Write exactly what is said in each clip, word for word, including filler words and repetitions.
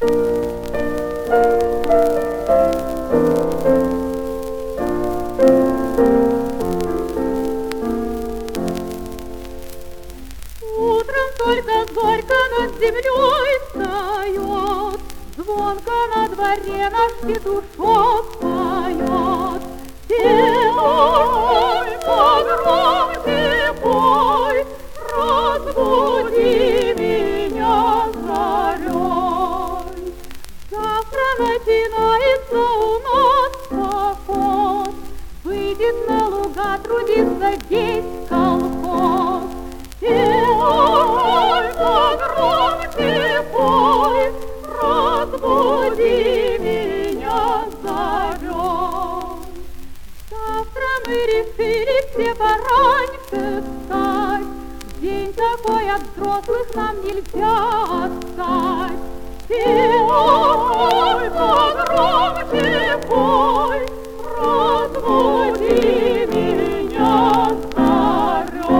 Утром только горько над землей встает, звонко на дворе наш петушок поет. Петушок, погромче пой, разбуди меня зарей. Завтра начинается у нас поход, выйдет на луга трудиться весь колхоз. Петушок, погромче пой, разбуди меня зарей. Завтра мы решили все пораньше встать, день такой от взрослых нам нельзя отстать. Петушок, погромче пой, разбуди меня зарей.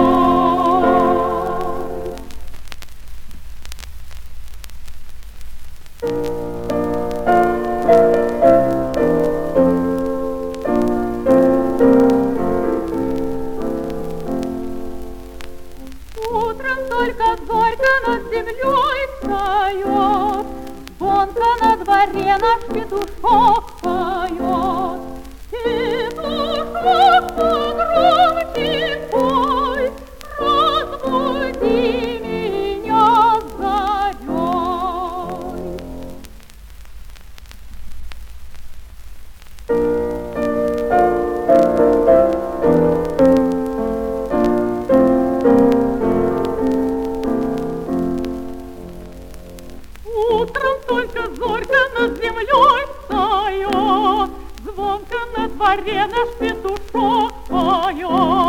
Утром только горько над землей встает, звонко на дворе наш петушок поет. Петушок, погромче пой, разбуди меня зарей. Утром только зорька над землей встает, звонко на дворе наш петушок поет.